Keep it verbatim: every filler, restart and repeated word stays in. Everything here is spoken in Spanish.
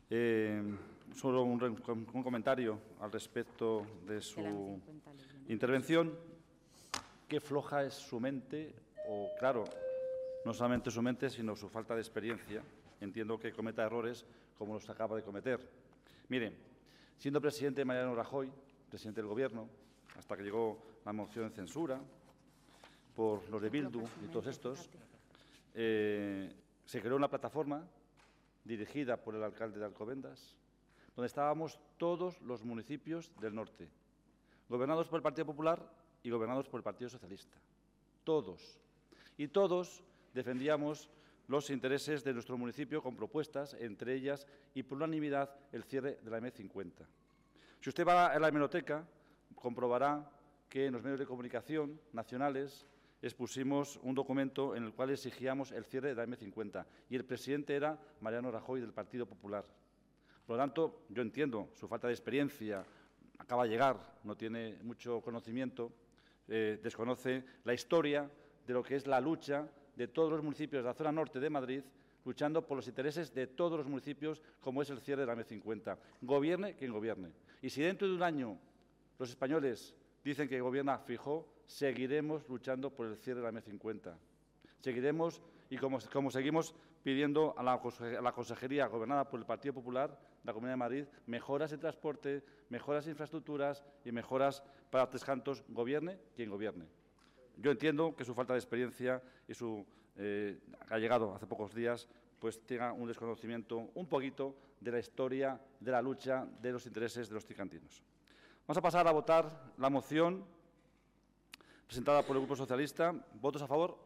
Eh, solo un, un comentario al respecto de su intervención. Qué floja es su mente, o claro, no solamente su mente, sino su falta de experiencia. Entiendo que cometa errores como los que acaba de cometer. Mire, siendo presidente Mariano Rajoy, presidente del Gobierno, hasta que llegó la moción de censura por los de Bildu y todos estos, eh, se creó una plataforma dirigida por el alcalde de Alcobendas, donde estábamos todos los municipios del norte, gobernados por el Partido Popular y gobernados por el Partido Socialista. Todos. Y todos defendíamos los intereses de nuestro municipio con propuestas, entre ellas, y por unanimidad, el cierre de la eme cincuenta. Si usted va a la hemeroteca, comprobará que en los medios de comunicación nacionales expusimos un documento en el cual exigíamos el cierre de la eme cincuenta y el presidente era Mariano Rajoy del Partido Popular. Por lo tanto, yo entiendo su falta de experiencia, acaba de llegar, no tiene mucho conocimiento, eh, desconoce la historia de lo que es la lucha de todos los municipios de la zona norte de Madrid, luchando por los intereses de todos los municipios, como es el cierre de la eme cincuenta. Gobierne quien gobierne. Y si dentro de un año los españoles dicen que gobierna Feijóo, seguiremos luchando por el cierre de la eme cincuenta. Seguiremos, y como, como seguimos pidiendo a la, a la Consejería gobernada por el Partido Popular de la Comunidad de Madrid, mejoras en transporte, mejoras en infraestructuras y mejoras para Tres Cantos, gobierne quien gobierne. Yo entiendo que su falta de experiencia y su eh, ha llegado hace pocos días, pues tenga un desconocimiento un poquito de la historia de la lucha de los intereses de los tricantinos. Vamos a pasar a votar la moción presentada por el Grupo Socialista. ¿Votos a favor?